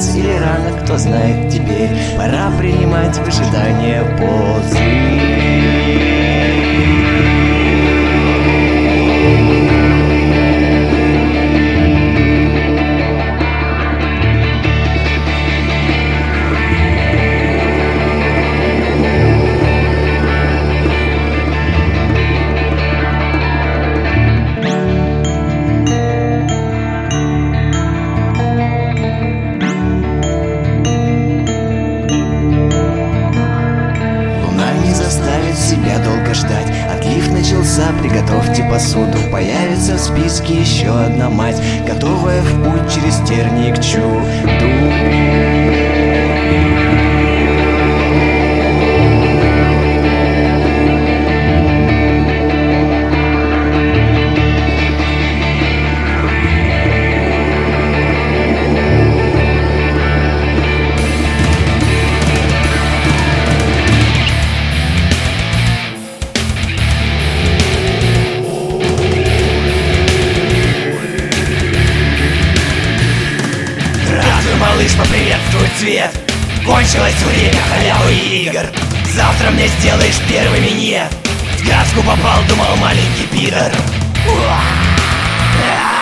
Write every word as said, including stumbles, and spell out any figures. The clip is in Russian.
конец или рано, кто знает теперь. Пора принимать в ожидание позы. Себя долго ждать, отлив начался, приготовьте посуду. Появится в списке еще одна мать, готовая в путь через тернии к чуду. Малыш, поприветствует свет. Кончилось время халявы и игр. Завтра мне сделаешь первый минет. В сказку попал, думал маленький пидор.